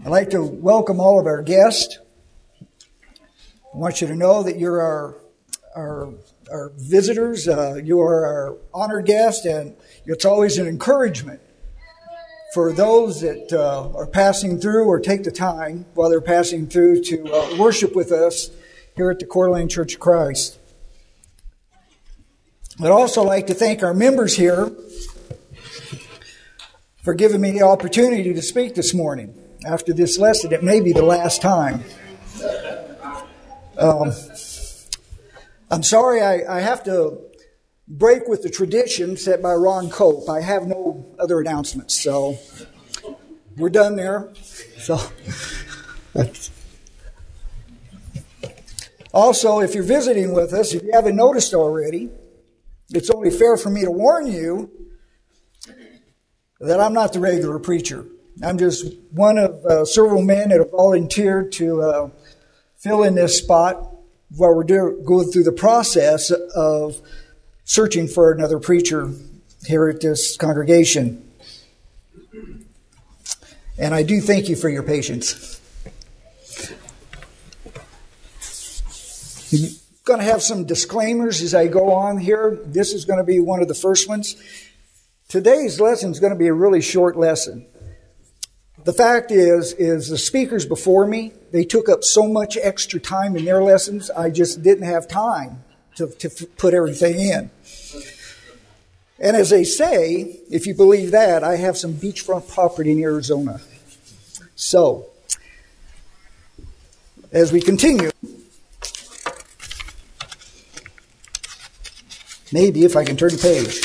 I'd like to welcome all of our guests. I want you to know that you're our visitors. You are our honored guest, and it's always an encouragement for those that are passing through or take the time while they're passing through to worship with us here at the Coeur d'Alene Church of Christ. I'd also like to thank our members here for giving me the opportunity to speak this morning. After this lesson, it may be the last time. I'm sorry I have to break with the tradition set by Ron Cope. I have no other announcements, so we're done there. So, also, if you're visiting with us, if you haven't noticed already, it's only fair for me to warn you that I'm not the regular preacher. I'm just one of several men that have volunteered to fill in this spot while we're going through the process of searching for another preacher here at this congregation. And I do thank you for your patience. I'm going to have some disclaimers as I go on here. This is going to be one of the first ones. Today's lesson is going to be a really short lesson. The fact is the speakers before me, they took up so much extra time in their lessons, I just didn't have time to put everything in. And as they say, if you believe that, I have some beachfront property in Arizona. So, as we continue, maybe if I can turn the page.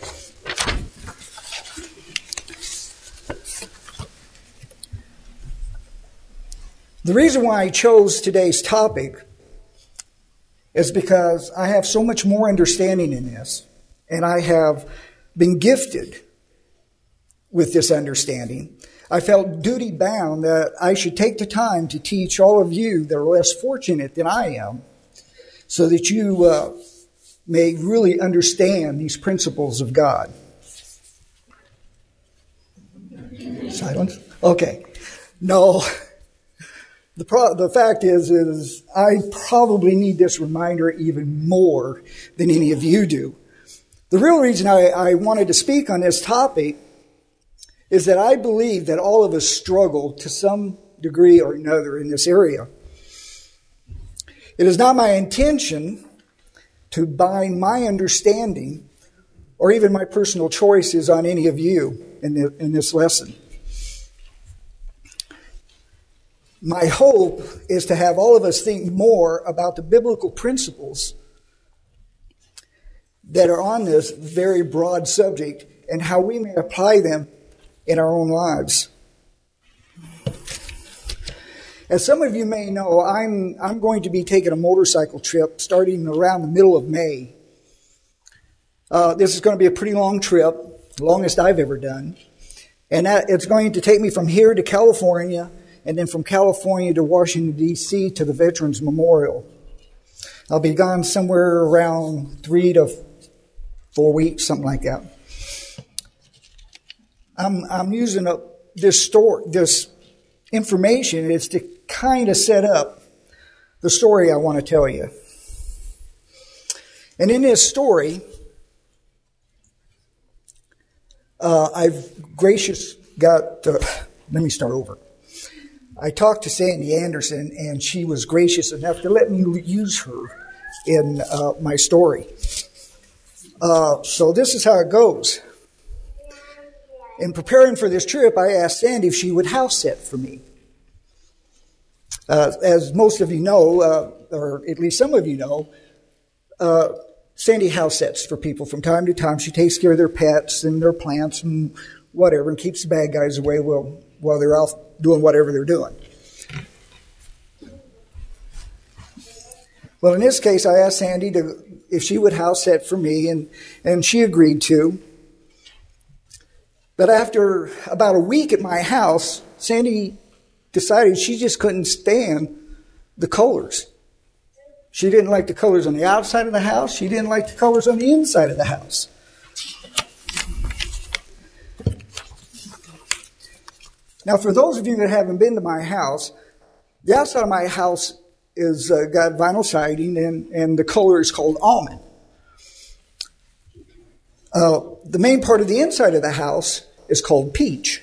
The reason why I chose today's topic is because I have so much more understanding in this, and I have been gifted with this understanding. I felt duty bound that I should take the time to teach all of you that are less fortunate than I am, so that you may really understand these principles of God. Silence? Okay. No. The fact is I probably need this reminder even more than any of you do. The real reason I wanted to speak on this topic is that I believe that all of us struggle to some degree or another in this area. It is not my intention to bind my understanding or even my personal choices on any of you in this lesson. My hope is to have all of us think more about the biblical principles that are on this very broad subject and how we may apply them in our own lives. As some of you may know, I'm going to be taking a motorcycle trip starting around the middle of May. This is going to be a pretty long trip, the longest I've ever done. And it's going to take me from here to California, and then from California to Washington, D.C. to the Veterans Memorial. I'll be gone somewhere around 3 to 4 weeks, something like that. I'm using this information is to kind of set up the story I want to tell you. And in this story, let me start over. I talked to Sandy Anderson, and she was gracious enough to let me use her in my story. So this is how it goes. In preparing for this trip, I asked Sandy if she would house sit for me. As most of you know, or at least some of you know, Sandy house sits for people from time to time. She takes care of their pets and their plants and whatever, and keeps the bad guys away while they're off doing whatever they're doing. Well, in this case, I asked Sandy if she would house sit for me, and she agreed to. But after about a week at my house, Sandy decided she just couldn't stand the colors. She didn't like the colors on the outside of the house. She didn't like the colors on the inside of the house. Now, for those of you that haven't been to my house, the outside of my house is got vinyl siding, and the color is called almond. The main part of the inside of the house is called peach.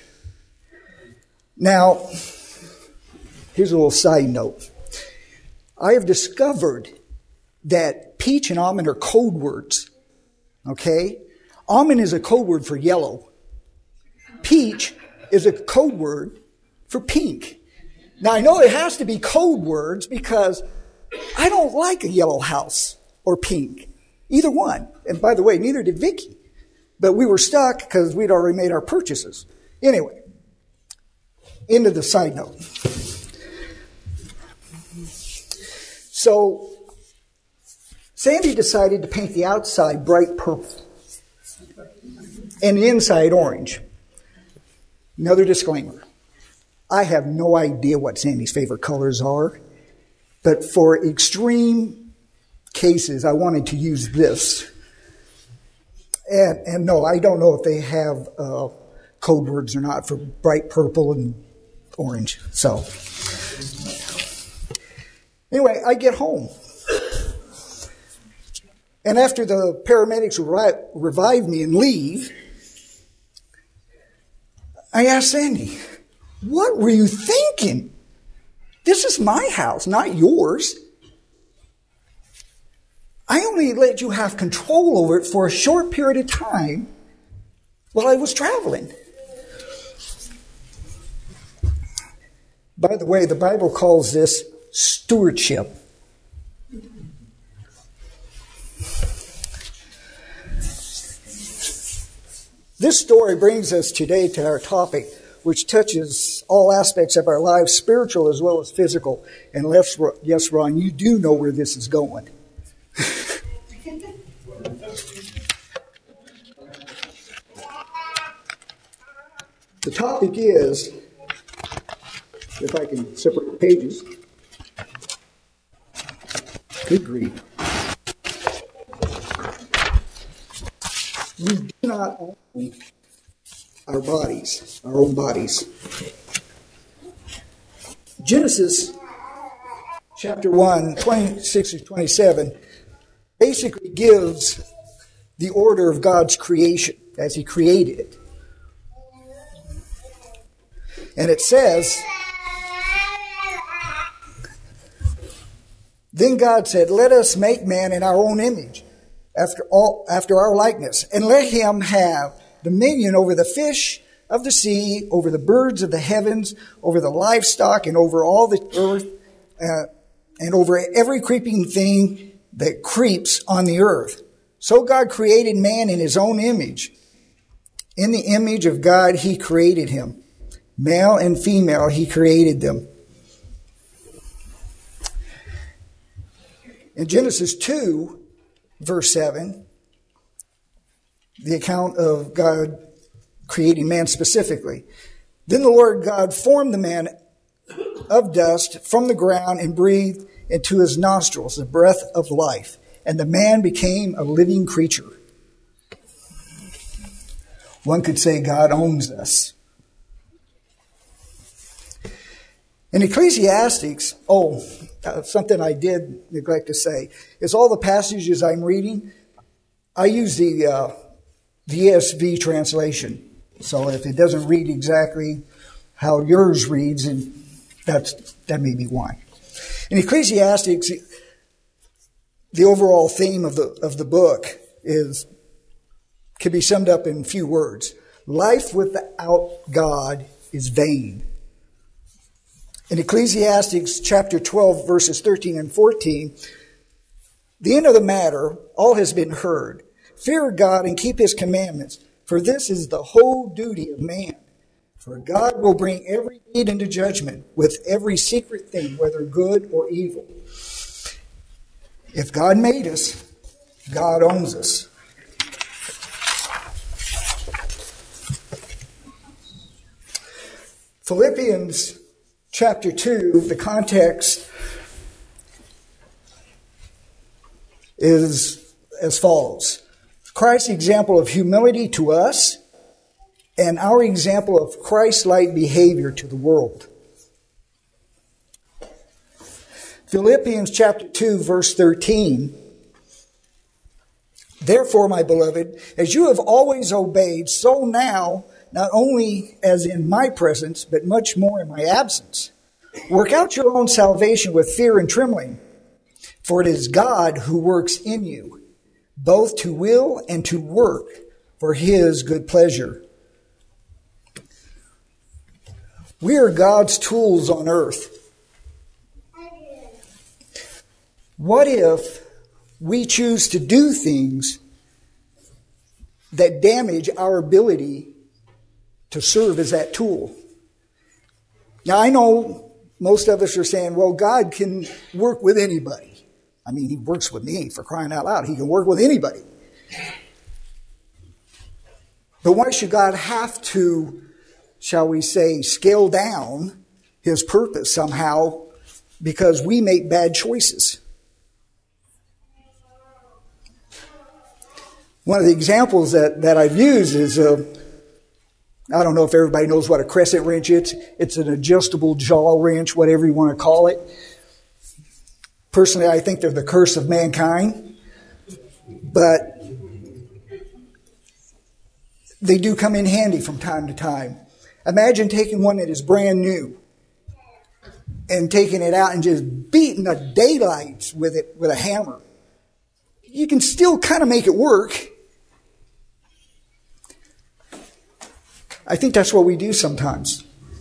Now, here's a little side note. I have discovered that peach and almond are code words. Okay? Almond is a code word for yellow. Peach is a code word for pink. Now, I know it has to be code words because I don't like a yellow house or pink. Either one. And by the way, neither did Vicky. But we were stuck because we'd already made our purchases. Anyway, into the side note. So, Sandy decided to paint the outside bright purple and the inside orange. Another disclaimer. I have no idea what Sandy's favorite colors are, but for extreme cases, I wanted to use this. And no, I don't know if they have code words or not for bright purple and orange. So, anyway, I get home. And after the paramedics revive me and leave, I asked Sandy, what were you thinking? This is my house, not yours. I only let you have control over it for a short period of time while I was traveling. By the way, the Bible calls this stewardship. This story brings us today to our topic, which touches all aspects of our lives, spiritual as well as physical. And yes, Ron, you do know where this is going. The topic is, if I can separate the pages, good grief. We do not own our bodies, our own bodies. Genesis chapter 1, 26 to 27, basically gives the order of God's creation as He created it. And it says, then God said, let us make man in our own image, after our likeness, and let him have dominion over the fish of the sea, over the birds of the heavens, over the livestock, and over all the earth, and over every creeping thing that creeps on the earth. So God created man in His own image. In the image of God He created him. Male and female He created them. In Genesis 2, verse 7, the account of God creating man specifically. Then the Lord God formed the man of dust from the ground and breathed into his nostrils the breath of life. And the man became a living creature. One could say God owns us. In Ecclesiastes, something I did neglect to say, is all the passages I'm reading, I use the ESV translation. So if it doesn't read exactly how yours reads, and that may be why. In Ecclesiastes, the overall theme of the book can be summed up in a few words. Life without God is vain. In Ecclesiastes chapter 12, verses 13 and 14, the end of the matter, all has been heard. Fear God and keep His commandments, for this is the whole duty of man. For God will bring every deed into judgment with every secret thing, whether good or evil. If God made us, God owns us. Philippians chapter 2, the context is as follows. Christ's example of humility to us and our example of Christ-like behavior to the world. Philippians chapter 2, verse 13. Therefore, my beloved, as you have always obeyed, so now, not only as in my presence, but much more in my absence, work out your own salvation with fear and trembling, for it is God who works in you, both to will and to work for his good pleasure. We are God's tools on earth. What if we choose to do things that damage our ability to serve as that tool? Now, I know most of us are saying, well, God can work with anybody. I mean, he works with me, for crying out loud. He can work with anybody. But why should God have to, shall we say, scale down his purpose somehow because we make bad choices? One of the examples that I've used is, I don't know if everybody knows what a crescent wrench is. It's an adjustable jaw wrench, whatever you want to call it. Personally, I think they're the curse of mankind. But they do come in handy from time to time. Imagine taking one that is brand new and taking it out and just beating the daylights with it with a hammer. You can still kind of make it work. I think that's what we do sometimes.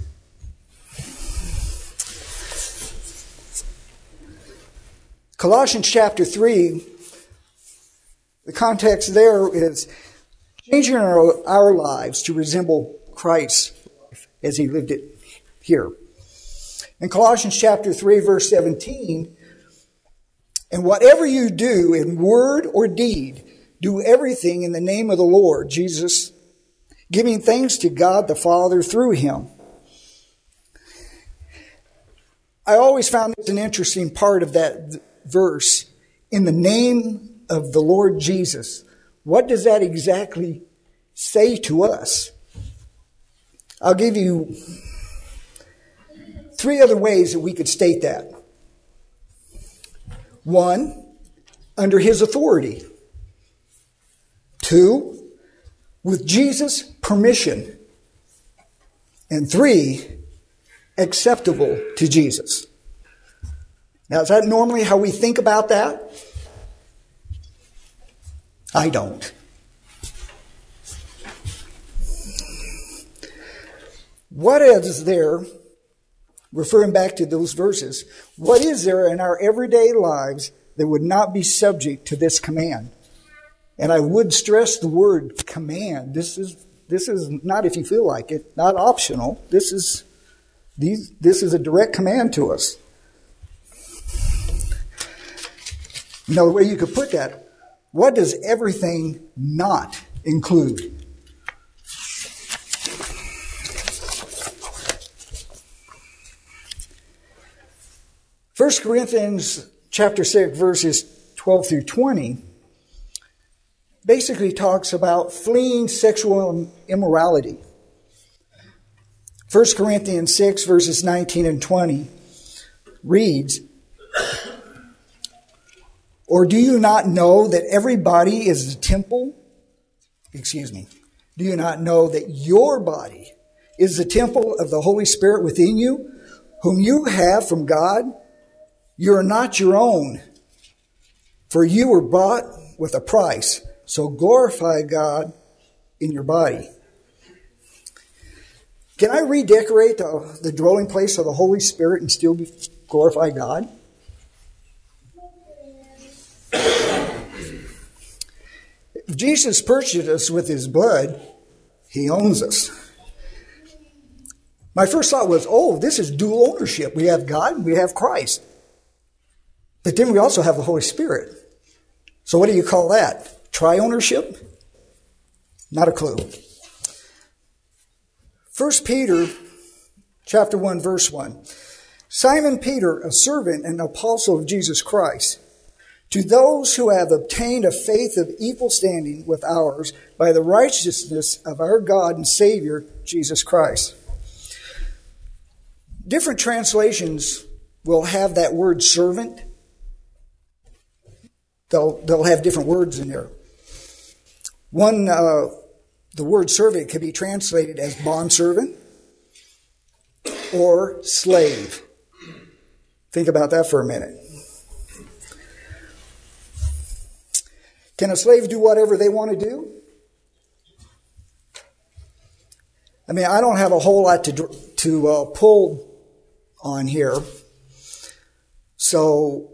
Colossians chapter 3, the context there is changing our lives to resemble Christ as he lived it here. In Colossians chapter 3, verse 17, and whatever you do in word or deed, do everything in the name of the Lord Jesus, giving thanks to God the Father through him. I always found this an interesting part of that verse. In the name of the Lord Jesus. What does that exactly say to us? I'll give you 3 other ways that we could state that. 1, under his authority. 2, with Jesus' permission. And 3, acceptable to Jesus. Now, is that normally how we think about that? I don't. What is there, referring back to those verses, what is there in our everyday lives that would not be subject to this command? And I would stress the word command. This is not if you feel like it, not optional. This is a direct command to us. Another way you could put that, what does everything not include? First Corinthians chapter 6, verses 12 through 20, basically talks about fleeing sexual immorality. 1 Corinthians 6, verses 19 and 20 reads, or do you not know that everybody is the temple? Do you not know that your body is the temple of the Holy Spirit within you, whom you have from God? You are not your own, for you were bought with a price. So glorify God in your body. Can I redecorate the dwelling place of the Holy Spirit and still glorify God? If Jesus purchased us with his blood, he owns us. My first thought was, this is dual ownership. We have God and we have Christ. But then we also have the Holy Spirit. So what do you call that? Tri-ownership? Not a clue. 1 Peter chapter 1, verse 1. Simon Peter, a servant and apostle of Jesus Christ, To those who have obtained a faith of equal standing with ours by the righteousness of our God and Savior, Jesus Christ. Different translations will have that word servant. They'll have different words in there. One, the word servant could be translated as bondservant or slave. Think about that for a minute. Can a slave do whatever they want to do? I mean, I don't have a whole lot to pull on here. So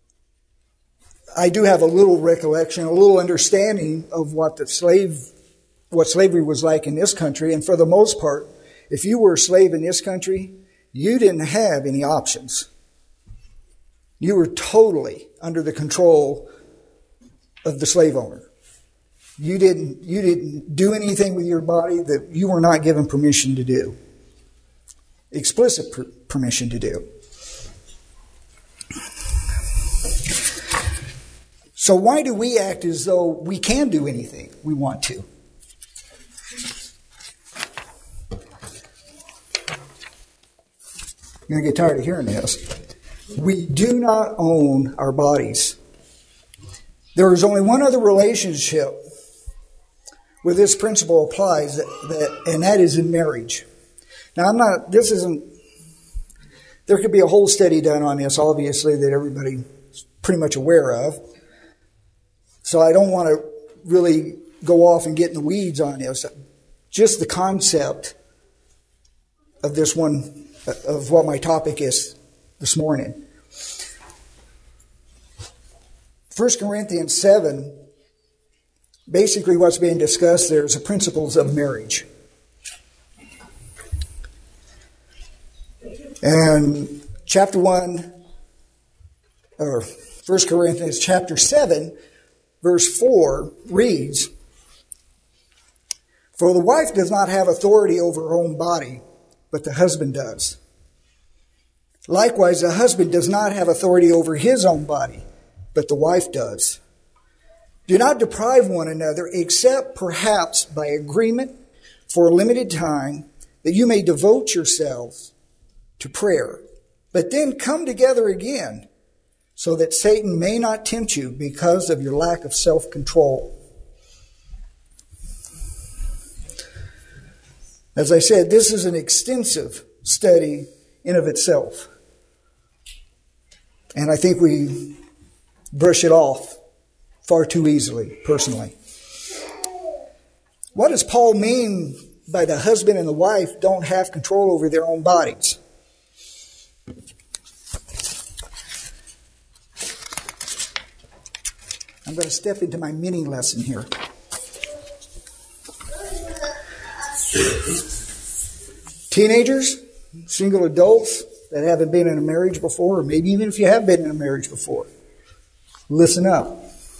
I do have a little recollection, a little understanding of what slavery was like in this country. And for the most part, if you were a slave in this country, you didn't have any options. You were totally under the control of the slave owner. You didn't do anything with your body that you were not given permission to do. Explicit permission to do. So why do we act as though we can do anything we want to? You're going to get tired of hearing this. We do not own our bodies. There is only one other relationship where this principle applies, and that is in marriage. Now, there could be a whole study done on this, obviously, that everybody's pretty much aware of. So I don't want to really go off and get in the weeds on this. Just the concept of this one, of what my topic is this morning. 1 Corinthians 7, basically what's being discussed there is the principles of marriage. And chapter 1, or 1 Corinthians chapter 7, verse 4 reads, "For the wife does not have authority over her own body, but the husband does. Likewise, the husband does not have authority over his own body, but the wife does. Do not deprive one another, except perhaps by agreement for a limited time, that you may devote yourselves to prayer. But then come together again, so that Satan may not tempt you because of your lack of self-control." As I said, this is an extensive study in of itself. And I think we brush it off far too easily, personally. What does Paul mean by the husband and the wife don't have control over their own bodies? I'm going to step into my mini lesson here. Teenagers, single adults that haven't been in a marriage before, or maybe even if you have been in a marriage before, listen up.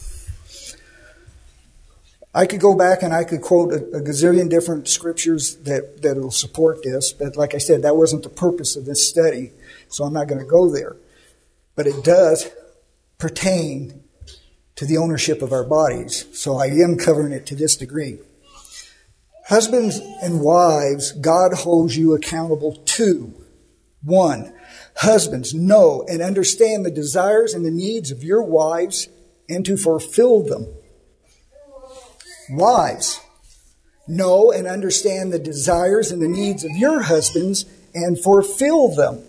I could go back and I could quote a gazillion different scriptures that will support this, but like I said, that wasn't the purpose of this study, so I'm not going to go there. But it does pertain to the ownership of our bodies, so I am covering it to this degree. Husbands and wives, God holds you accountable to. 1, husbands, know and understand the desires and the needs of your wives and to fulfill them. Wives, know and understand the desires and the needs of your husbands and fulfill them.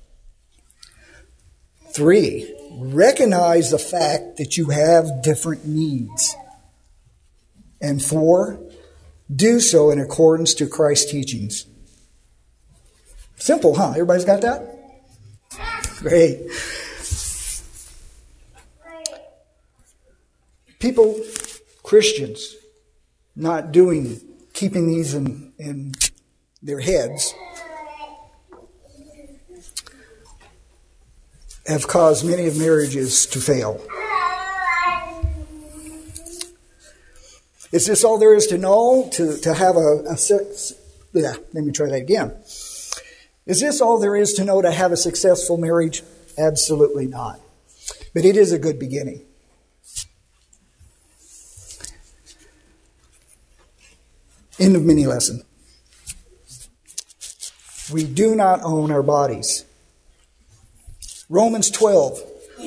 3, recognize the fact that you have different needs. And 4, do so in accordance to Christ's teachings. Simple, huh? Everybody's got that? Great. People, Christians, not keeping these in their heads, have caused many of marriages to fail. Is this all there is to know? To have let me try that again. Is this all there is to know to have a successful marriage? Absolutely not. But it is a good beginning. End of mini lesson. We do not own our bodies. Romans 12.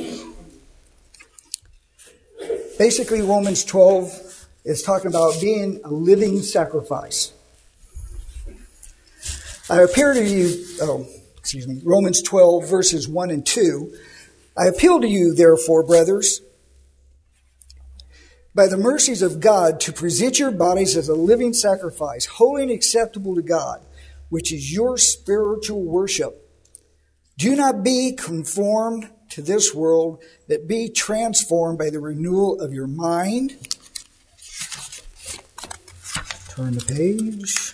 Basically, Romans 12 is talking about being a living sacrifice. I appeal to you, Romans 12, verses 1 and 2. I appeal to you, therefore, brothers, by the mercies of God, to present your bodies as a living sacrifice, holy and acceptable to God, which is your spiritual worship. Do not be conformed to this world, but be transformed by the renewal of your mind. Turn the page.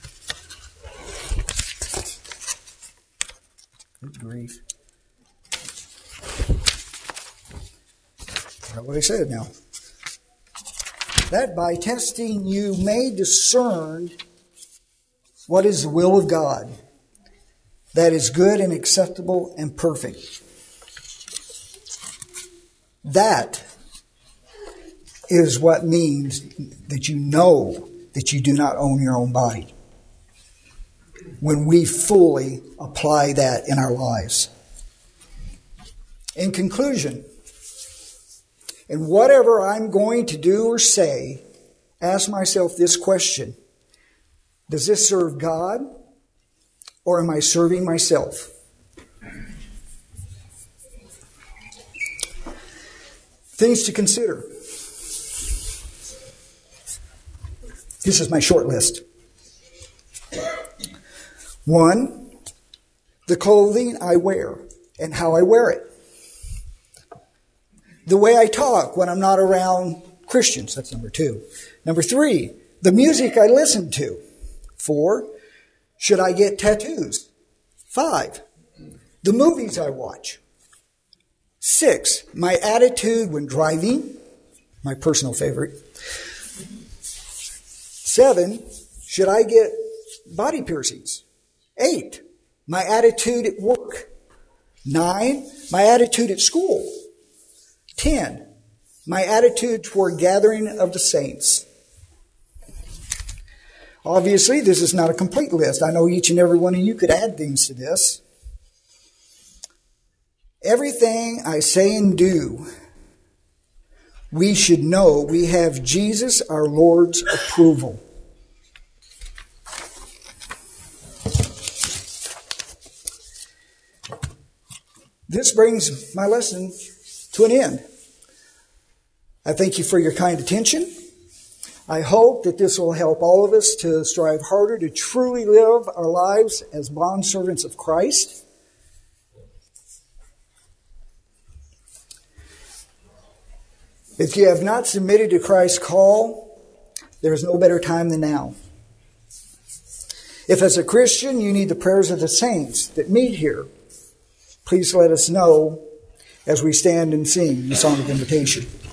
Good grief. That's what I said now. That by testing you may discern what is the will of God, that is good and acceptable and perfect. That is what means that you know that you do not own your own body. When we fully apply that in our lives. In conclusion, in whatever I'm going to do or say, ask myself this question. Does this serve God, or am I serving myself? Things to consider. This is my short list. 1, the clothing I wear and how I wear it. The way I talk when I'm not around Christians. That's number 2. Number 3, the music I listen to. 4, should I get tattoos? 5, the movies I watch. 6, my attitude when driving. My personal favorite. 7, should I get body piercings? 8, my attitude at work. 9, my attitude at school. 10, my attitude toward gathering of the saints. Obviously, this is not a complete list. I know each and every one of you could add things to this. Everything I say and do, we should know we have Jesus, our Lord's approval. This brings my lesson to an end. I thank you for your kind attention. I hope that this will help all of us to strive harder to truly live our lives as bondservants of Christ. If you have not submitted to Christ's call, there is no better time than now. If as a Christian you need the prayers of the saints that meet here, please let us know as we stand and sing the song of invitation.